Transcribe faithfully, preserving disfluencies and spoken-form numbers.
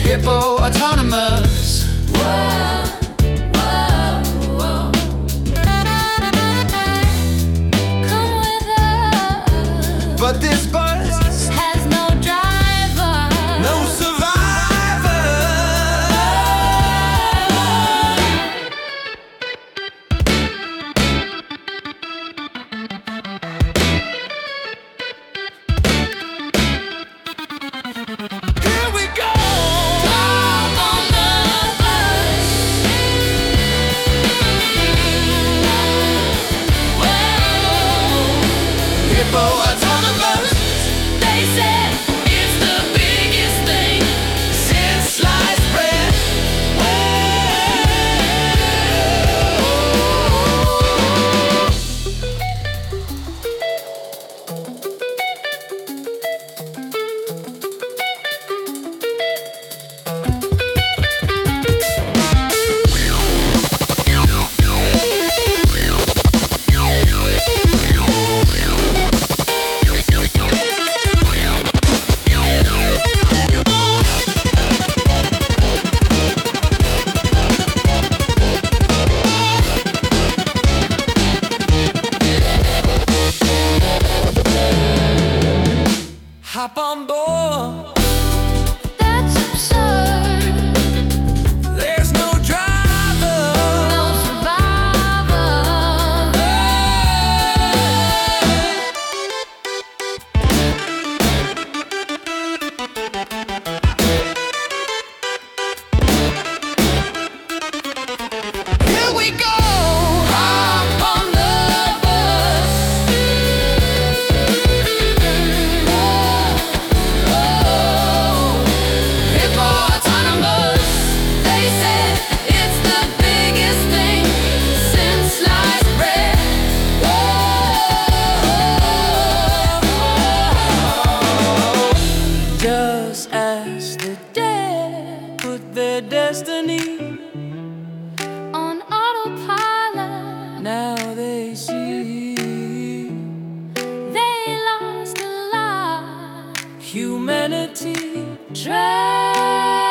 Hippo autonomous. Whoa, whoa, whoa. Come with us. But this bus has no driver, no survivor. Here we go. Hop on the bus. Whoa. Hippo autonomous. They said it's the biggest thing Since sliced bread. Hop on board. that's absurd. There's no driver. No survivor. Here we go. Hop on the bus. Whoa. Hippo autonomous. They said it's the biggest thing since sliced bread. Whoa. Just as the dead put their destiny, On autopilot, now they see they lost a lot. humanity. Drag